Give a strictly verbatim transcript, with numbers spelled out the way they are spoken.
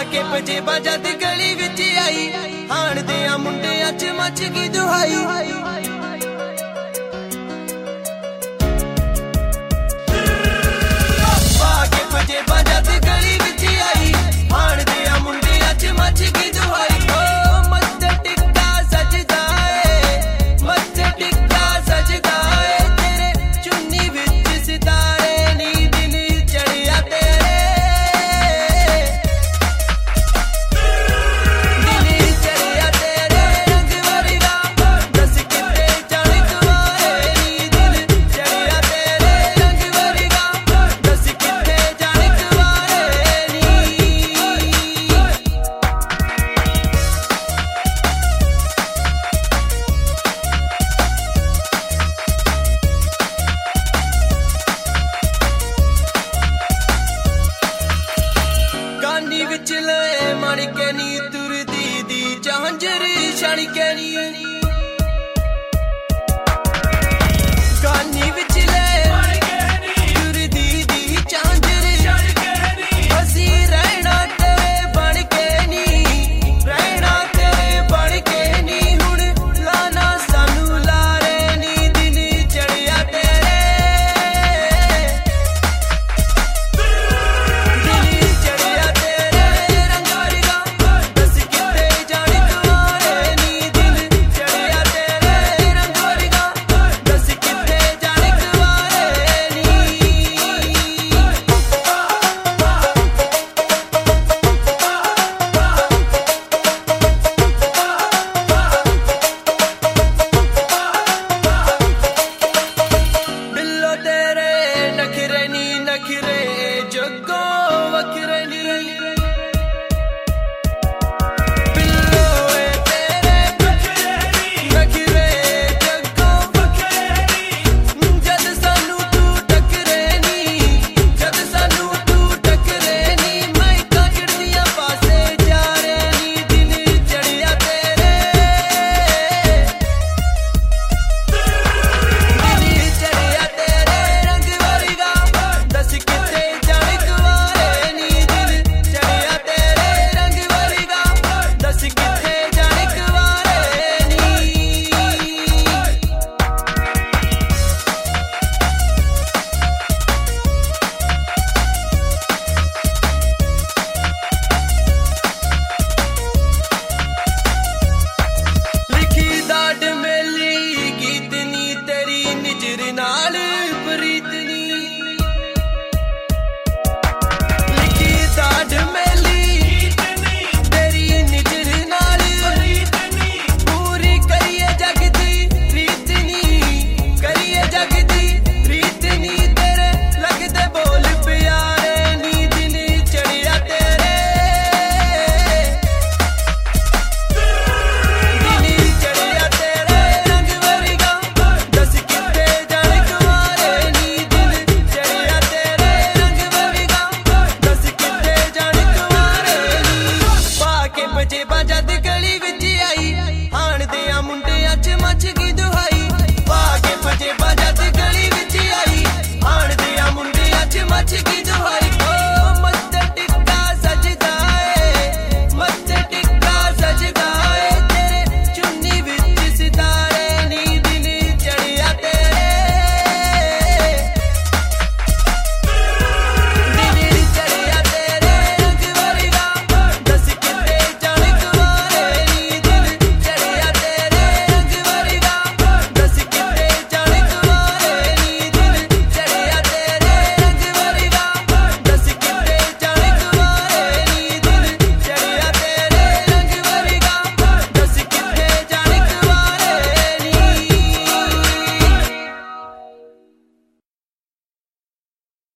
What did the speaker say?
के पजेबा जद गली विच आई हाण दे मुंडियां च मच गई दुहाई के पजेबा जद गली विच आई हाण दे मुंडियां च मच गई दुहाई मत्थे टिक्का सजदा है मत्थे टिक्का सजदा है तेरे चुन्नी विच सितारे नी दिल चढ़िया तेरे दिल चढ़िया तेरे रंग वर्गा दस किते जाने तुम्हारे नी दिल चढ़िया तेरे रंग वर्गा दस किते जाने तुम्हारे नी कानी विच ले माणिके नी तुरदी दी झांझर छणके नी